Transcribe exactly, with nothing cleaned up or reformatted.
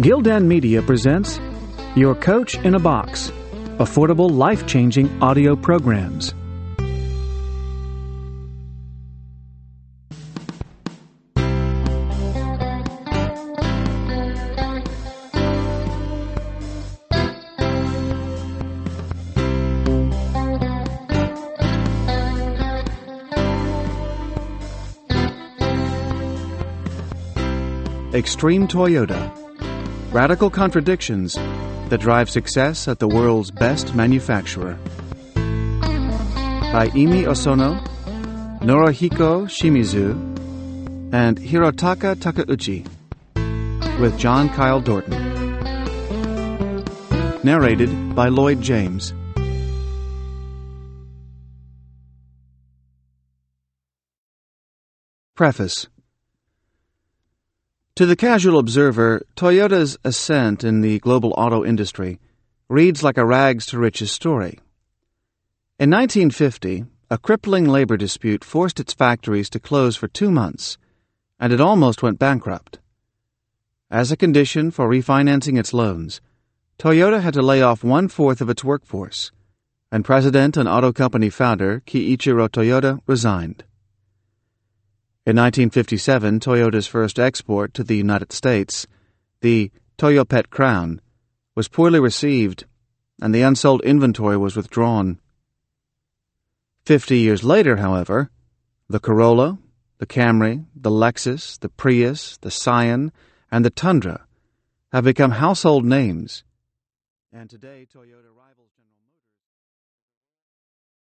Gildan Media presents Your Coach in a Box, affordable, life-changing audio programs. Extreme Toyota. Radical contradictions that drive success at the world's best manufacturer. By Imi Osono, Norihiko Shimizu, and Hirotaka Takeuchi, with John Kyle Dorton. Narrated by Lloyd James. Preface. To the casual observer, Toyota's ascent in the global auto industry reads like a rags-to-riches story. In nineteen fifty, a crippling labor dispute forced its factories to close for two months, and it almost went bankrupt. As a condition for refinancing its loans, Toyota had to lay off one-fourth of its workforce, and president and auto company founder Kiichiro Toyota resigned. In nineteen fifty-seven, Toyota's first export to the United States, the Toyopet Crown, was poorly received, and the unsold inventory was withdrawn. Fifty years later, however, the Corolla, the Camry, the Lexus, the Prius, the Scion, and the Tundra have become household names, and today Toyota rivals General